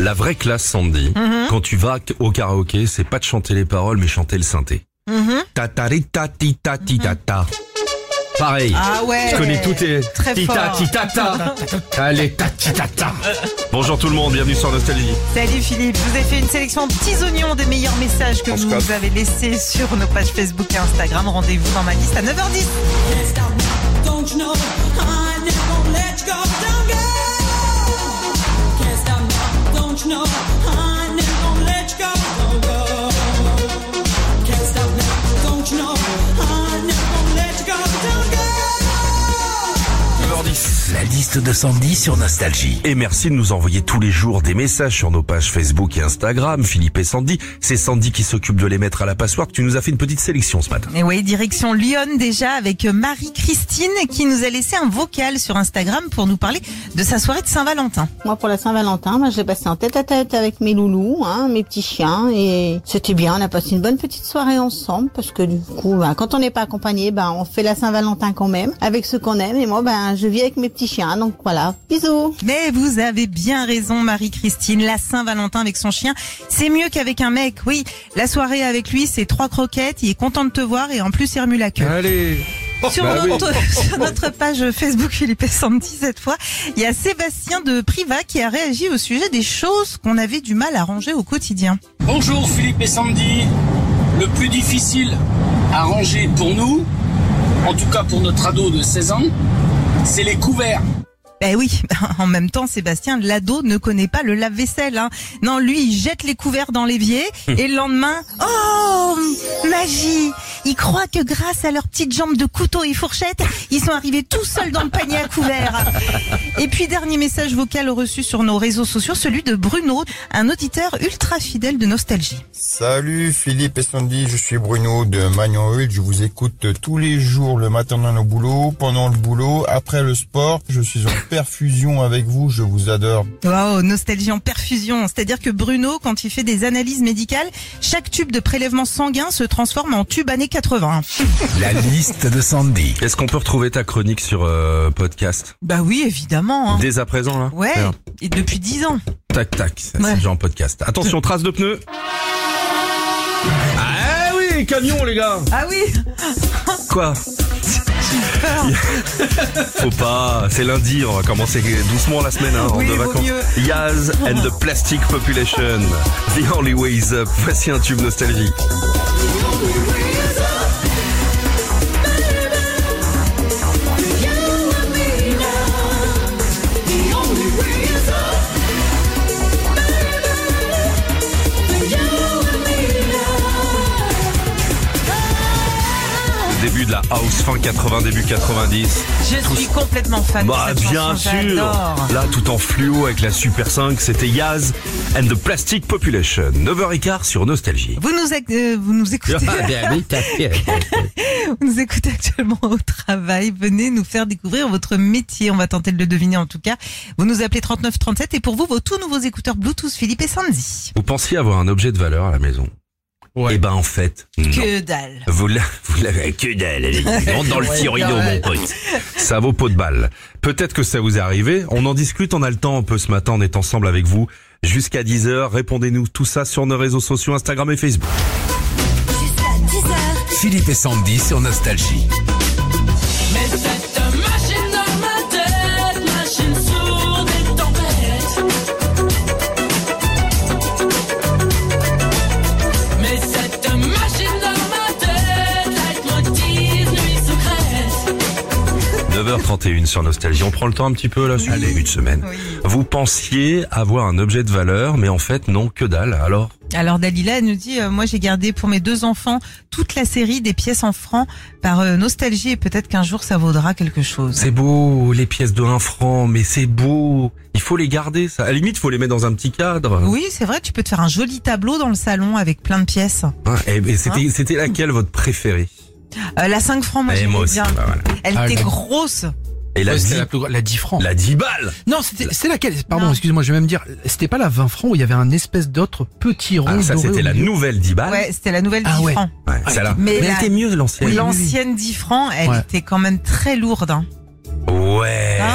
La vraie classe, Sandy, quand tu vas au karaoké, c'est pas de chanter les paroles, mais chanter le synthé. Tatari tati tati tata. Pareil. Ah ouais. Je connais tout tes Très tita fort. tata. Allez, tati tata. Bonjour tout le monde, bienvenue sur Nostalgie. Salut Philippe, je vous ai fait une sélection de petits oignons des meilleurs messages que vous nous avez laissés sur nos pages Facebook et Instagram. Rendez-vous dans ma liste à 9h10. La liste de Sandy sur Nostalgie. Et merci de nous envoyer tous les jours des messages sur nos pages Facebook et Instagram. Philippe et Sandy, c'est Sandy qui s'occupe de les mettre à la passoire. Tu nous as fait une petite sélection ce matin. Et oui, direction Lyon déjà avec Marie-Christine qui nous a laissé un vocal sur Instagram pour nous parler de sa soirée de Saint-Valentin. Moi, pour la Saint-Valentin, je l'ai passé en tête-à-tête avec mes loulous, mes petits chiens, et c'était bien. On a passé une bonne petite soirée ensemble, parce que du coup, quand on n'est pas accompagné, on fait la Saint-Valentin quand même, avec ceux qu'on aime. Et moi, je vis avec mes petits chiens, donc voilà. Bisous. Mais vous avez bien raison Marie-Christine, la Saint-Valentin avec son chien, c'est mieux qu'avec un mec. Oui, la soirée avec lui, c'est 3 croquettes, il est content de te voir et en plus il remue la queue. Allez. Sur notre page Facebook Philippe et Sandy, cette fois, il y a Sébastien de Privas qui a réagi au sujet des choses qu'on avait du mal à ranger au quotidien. Bonjour Philippe et Sandy. Le plus difficile à ranger pour nous, en tout cas pour notre ado de 16 ans, c'est les couverts. Ben oui, en même temps, Sébastien, l'ado ne connaît pas le lave-vaisselle. Non, lui, il jette les couverts dans l'évier et le lendemain, oh, magie! Ils croient que grâce à leurs petites jambes de couteau et fourchette, ils sont arrivés tout seuls dans le panier à couverts. Et puis, dernier message vocal reçu sur nos réseaux sociaux, celui de Bruno, un auditeur ultra fidèle de Nostalgie. Salut Philippe et Sandy, je suis Bruno de Magnon-Hull. Je vous écoute tous les jours le matin dans le boulot, pendant le boulot, après le sport. Je suis en perfusion avec vous, je vous adore. Wow, Nostalgie en perfusion. C'est-à-dire que Bruno, quand il fait des analyses médicales, chaque tube de prélèvement sanguin se transforme en tube années 80. La liste de Sandy. Est-ce qu'on peut retrouver ta chronique sur podcast? Bah oui, évidemment. Dès à présent, là? Ouais, Bien. et depuis 10 ans. Tac, tac, ça, Ouais. c'est déjà en podcast. Attention, trace de pneus. Ah oui, camion les gars. Ah oui. Quoi? Faut pas, c'est lundi, on va commencer doucement la semaine Oui, de vaut vacances. mieux. Yaz and the Plastic Population. The Only Way is Up. Voici un tube nostalgie. Début de la house, fin 80, début 90. Je suis complètement fan de cette Bien chanson, sûr. j'adore. Là, tout en fluo avec la Super 5, c'était Yaz and the Plastic Population. 9h15 sur Nostalgie. Vous nous écoutez. Vous nous écoutez actuellement au travail. Venez nous faire découvrir votre métier. On va tenter de le deviner en tout cas. Vous nous appelez 3937 et pour vous, vos tout nouveaux écouteurs Bluetooth Philippe et Sandy. Vous pensiez avoir un objet de valeur à la maison? Ouais. Eh ben en fait, non. Que dalle. Vous l'avez que dalle. Allez, monte dans le Fiorino, mon pote. Ça vaut pot de balle. Peut-être que ça vous est arrivé. On en discute, on a le temps un peu ce matin. On est ensemble avec vous jusqu'à 10h. Répondez-nous tout ça sur nos réseaux sociaux, Instagram et Facebook. Jusqu'à 10h. Philippe et Sandy sur Nostalgie. Mais cette machine dans ma tête, machine sourde et tempête. Mais cette machine dans ma tête, leitmotiv, nuit secrète. 9h31 sur Nostalgie. On prend le temps un petit peu là sur le début de semaine. Oui. Vous pensiez avoir un objet de valeur, mais en fait non, que dalle. Alors Dalila elle nous dit moi j'ai gardé pour mes 2 enfants toute la série des pièces en francs par Nostalgie et peut-être qu'un jour ça vaudra quelque chose. C'est beau, les pièces de 1 franc, mais c'est beau. Il faut les garder, ça. À la limite, il faut les mettre dans un petit cadre. Oui, c'est vrai, tu peux te faire un joli tableau dans le salon avec plein de pièces. Et c'était laquelle votre préférée? La 5 francs, moi Et j'aimais moi aussi, bien. bah voilà. Elle était grosse. Et la 10, la 10 francs. la 10 balles. Non, c'était laquelle? Pardon, Non. excusez-moi, je vais même dire, c'était pas la 20 francs où il y avait un espèce d'autre petit rond. Ah, ça doré c'était au la milieu. nouvelle 10 balles. Ouais, c'était la nouvelle 10 Ah ouais. francs. Ouais, celle-là. Mais elle la- était mieux l'ancienne. L'ancienne 10 francs, elle Ouais. était quand même très lourde. Ouais. Hein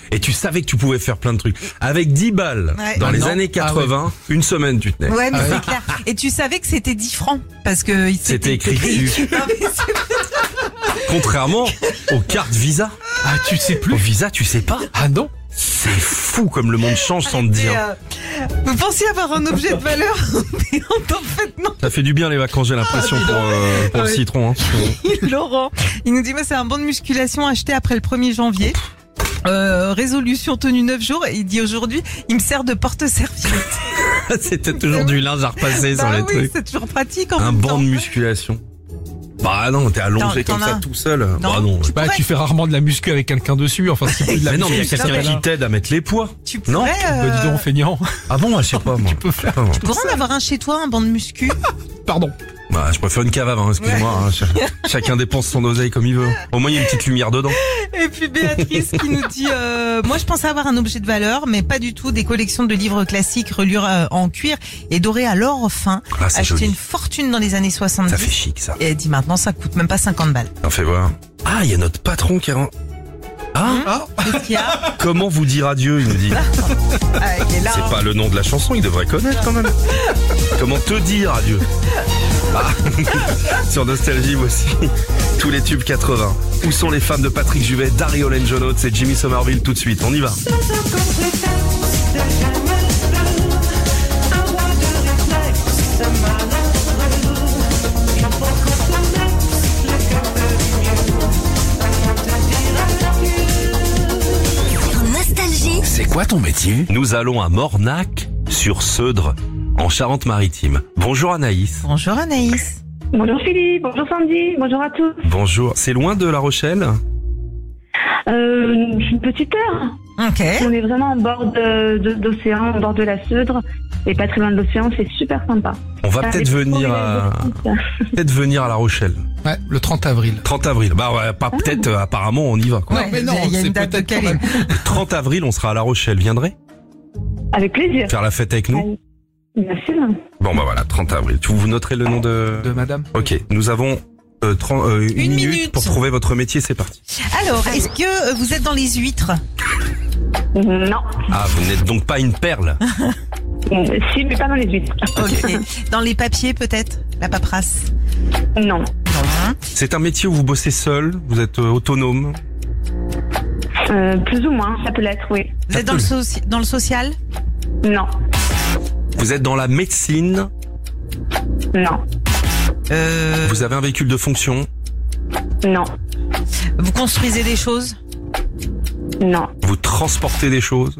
Et tu savais que tu pouvais faire plein de trucs. Avec 10 balles, Ouais. dans les Non. années 80, une semaine tu tenais. Ouais, mais c'est clair. Et tu savais que c'était 10 francs parce que C'était écrit dessus. Non, mais c'est- Contrairement aux cartes Visa. Ah, tu sais Au plus? Visa, tu sais pas. Ah non? C'est fou comme le monde change sans te dire. Vous pensiez avoir un objet de valeur, mais en fait non. Ça fait du bien les vacances, j'ai l'impression, pour le Ouais. citron. Hein. Laurent, il nous dit moi c'est un bon de musculation acheté après le 1er janvier. Résolution tenue 9 jours et il dit aujourd'hui il me sert de porte-serviette. C'était toujours du linge à repasser sur Bah les oui, trucs. c'est toujours pratique en Un même banc temps. de musculation. Bah non, t'es allongé T'en comme as ça un. tout seul. Non. Bah non. Bah, tu fais rarement de la muscu avec quelqu'un dessus, enfin, c'est plus de la Mais non, mais il y a muscu, quelqu'un ça, qui là. t'aide à mettre les poids. Tu Non. pourrais Bah, dis donc, feignant. Ah bon, je sais pas moi. Tu peux faire. Je sais pas, moi. tu pourrais en avoir un chez toi, un banc de muscu. Pardon. Bah, je préfère une cave à vin, excuse-moi. Hein. Chacun dépense son oseille comme il veut. Au moins, il y a une petite lumière dedans. Et puis Béatrice qui nous dit moi je pensais avoir un objet de valeur mais pas du tout, des collections de livres classiques reliures en cuir et dorés à l'or fin. Ah, c'est Acheté joli. une fortune dans les années 70. Ça fait chic, ça. Et elle dit maintenant ça coûte même pas 50 balles. On fait voir. Ah, il y a notre patron qui est... Ah, Qu'est-ce qu'il y a? comment vous dire adieu, il nous dit. Ah, il est là. C'est pas le nom de la chanson, il devrait connaître quand même. Comment te dire adieu? Ah. Sur Nostalgie aussi, tous les tubes 80. Où sont les femmes de Patrick Juvet, Dario Lenjono, c'est Jimmy Somerville tout de suite, on y va. Nostalgie. C'est quoi ton métier? Nous allons à Mornac, sur Seudre, en Charente-Maritime. Bonjour Anaïs. Bonjour Anaïs. Bonjour Philippe, bonjour Sandy, bonjour à tous. Bonjour. C'est loin de La Rochelle? Une petite heure. Ok. On est vraiment en bord d'océan, en bord de la Seudre, et pas très loin de l'océan, c'est super sympa. On va peut-être venir à La Rochelle. Ouais, le 30 avril. 30 avril. Bah ouais, pas peut-être, apparemment on y va. Quoi. Non, mais non, il y a c'est une date de peut-être quand calé. même. Le 30 avril, on sera à La Rochelle. Viendrez Avec plaisir. faire la fête avec nous? Bien sûr. Bon bah voilà, 30 avril. Vous noterez le nom de... De madame. Ok, nous avons une minute pour trouver votre métier, c'est parti. Alors, est-ce que vous êtes dans les huîtres? Non. Ah, vous n'êtes donc pas une perle. Si, mais pas dans les huîtres. Ok. Dans les papiers peut-être? La paperasse? Non. Non. C'est un métier où vous bossez seul, vous êtes autonome. Plus ou moins, ça peut l'être, oui. Vous êtes dans le social? Non. Vous êtes dans la médecine. Non. Vous avez un véhicule de fonction. Non. Vous construisez des choses? Non. Vous transportez des choses.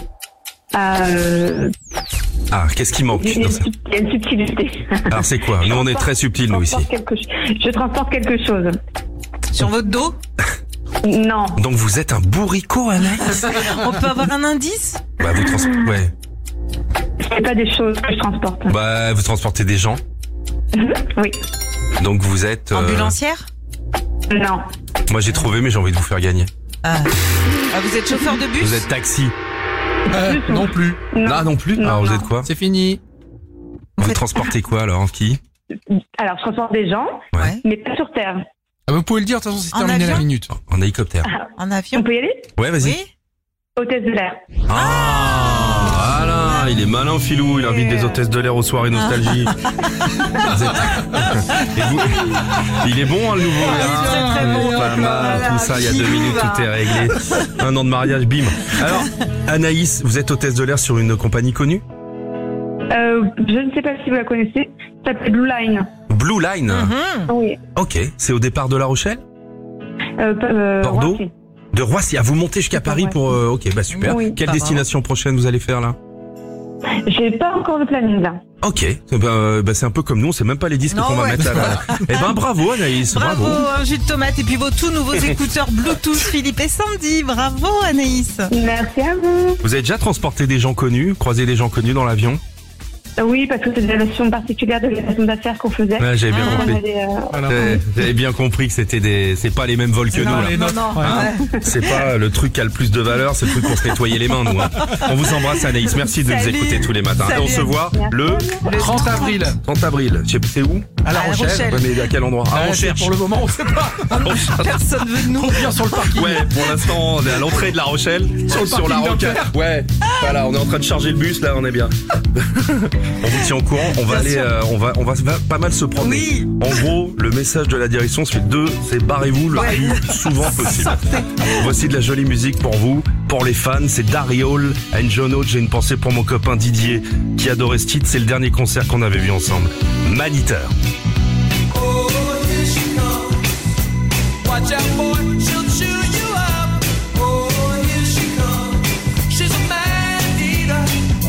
Ah, qu'est-ce qui manque Il y dans ça? a une subtilité. Alors c'est quoi? Nous on est très subtils nous ici. Je transporte quelque chose. Sur votre dos? Non. Donc vous êtes un bourricot, Anaïs? On peut avoir un indice? Bah vous transportez... Ouais. C'est pas des choses que je transporte. Bah vous transportez des gens. Oui. Donc vous êtes... Ambulancière? Non. Moi j'ai trouvé mais j'ai envie de vous faire gagner. Ah, vous êtes chauffeur de bus? Vous êtes taxi. Non plus. Là non plus. Non, Alors vous non. êtes quoi? C'est fini. Vous transportez quoi alors? Qui? Alors, je transporte des gens, Ouais. mais pas sur Terre. Ah, vous pouvez le dire, de toute façon, c'est En terminé la avion minute. En hélicoptère. En On avion? peut y aller? Ouais vas-y. Oui? Hôtesse de l'air. Ah, voilà, il est malin Philou, il invite des hôtesses de l'air aux soirées nostalgie. Vous êtes- Et vous- Il est bon hein, le nouveau il est très, très bon. Pas mal, Voilà. tout ça, il y a 2 Philou, minutes, là. tout est réglé. 1 an de mariage, bim. Alors, Anaïs, vous êtes hôtesse de l'air sur une compagnie connue? Je ne sais pas si vous la connaissez. Ça s'appelle Blue Line. Blue Line. Oui. Ok, c'est au départ de La Rochelle? Bordeaux? Roissy. De Roissy. Ah, vous montez jusqu'à Paris pour... ok, bah super. Oui. Quelle Ça va. destination prochaine vous allez faire là? J'ai pas encore le planning là. Ok, bah, c'est un peu comme nous, on sait même pas les disques Non, qu'on va ouais. mettre à la... Eh ben bravo Anaïs, Bravo, un jus de tomate et puis vos tout nouveaux écouteurs Bluetooth Philippe et Sandy. Bravo Anaïs. Merci à vous. Vous avez déjà transporté des gens connus, croisé des gens connus dans l'avion? Oui, parce que c'est des relations particulières de relations d'affaires qu'on faisait. Ouais, j'avais bien On compris. avait, Voilà. J'avais bien compris que c'était c'est pas les mêmes vols que nous. Là. les nôtres. non, Ouais. ouais. C'est pas le truc qui a le plus de valeur, c'est le truc pour se nettoyer les mains, nous. Hein. On vous embrasse Anaïs, merci de nous Salut. écouter tous les matins. Et on Salut. se voit Merci. le 30 avril. 30 avril. Je sais plus c'est où? À La Rochelle. Ouais, mais à quel endroit? Ah, on C'est cherche. pour le moment, on sait pas. Personne veut de nous. On vient sur le parking. Ouais, pour l'instant, on est à l'entrée de La Rochelle, sur la parking rocade. d'Ampère. Ouais, voilà, on est en train de charger le bus, là, on est bien. On vous tient au courant, on va aller, on va pas mal se promener. Oui. En gros, le message de la direction, c'est barrez-vous le plus souvent possible. Voici de la jolie musique pour vous, pour les fans, c'est Darry Hall and John Oates. J'ai une pensée pour mon copain Didier, qui adorait ce titre, c'est le dernier concert qu'on avait vu ensemble. Maniteur. Watch out, boy, she'll chew you up. Oh, here she comes. She's a man eater.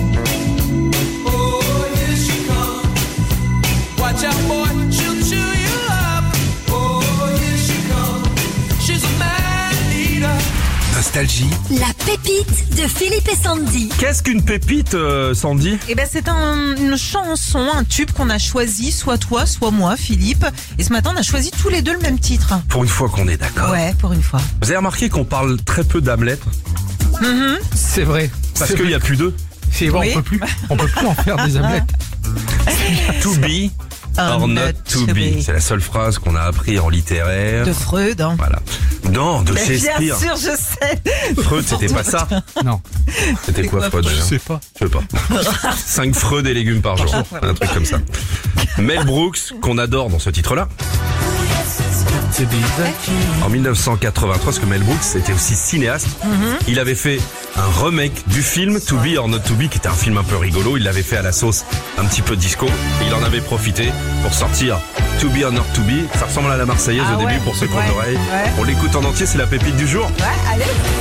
Oh, here she comes. Watch out, boy, she'll chew you up. Oh, here she comes. She's a man eater. Nostalgie, La pépite de Philippe et Sandy. Qu'est-ce qu'une pépite, Sandy? Eh ben c'est une chanson, un tube qu'on a choisi, soit toi, soit moi, Philippe. Et ce matin, on a choisi tous les deux le même titre. Pour une fois qu'on est d'accord. Ouais, pour une fois. Vous avez remarqué qu'on parle très peu d'âme lettres? C'est vrai. Parce C'est qu'il vrai. n'y a plus d'eux. C'est vrai, Oui. on peut plus en faire des omelettes. To be or not to be. C'est la seule phrase qu'on a appris en littéraire. De Freud, hein. Voilà. Non, de Mais bien Shakespeare. sûr, je sais. Freud, c'était pas ça. Non, C'était quoi quoi, Freud je déjà? sais pas. Je sais pas. 5 Freud et légumes par jour. Un truc comme ça. Mel Brooks, qu'on adore dans ce titre-là. En 1983, parce que Mel Brooks était aussi cinéaste, il avait fait un remake du film To Be or Not To Be, qui était un film un peu rigolo. Il l'avait fait à la sauce un petit peu disco. Et il en avait profité pour sortir To Be or Not To Be. Ça ressemble à la Marseillaise Ah au ouais, début pour ceux qui ont ouais, l'oreille. ouais. On l'écoute en entier, c'est la pépite du jour. Ouais, allez.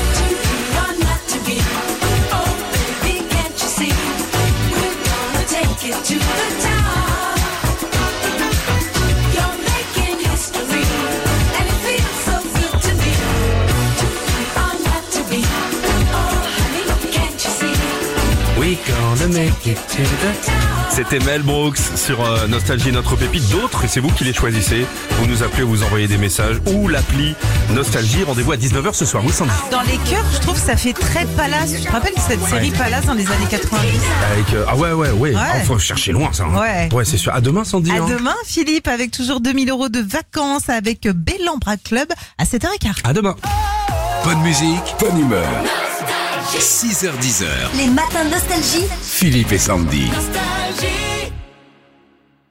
C'était Mel Brooks sur Nostalgie, notre pépite. D'autres, et c'est vous qui les choisissez. Vous nous appelez, vous envoyez des messages ou l'appli Nostalgie. Rendez-vous à 19h ce soir. Oui, Sandy. Dans les cœurs, je trouve que ça fait très Palace. Tu te rappelles cette série Palace dans les années 90? Avec, ah ouais. Ah, faut chercher loin ça. Hein. Ouais. C'est sûr. À demain, Sandy. À hein. demain, Philippe, avec toujours 2000 € de vacances avec Bellambra Club à 7h15. À demain. bonne musique, bonne humeur. 6h-10h, Les matins de Nostalgie. Philippe et Sandy. Nostalgie.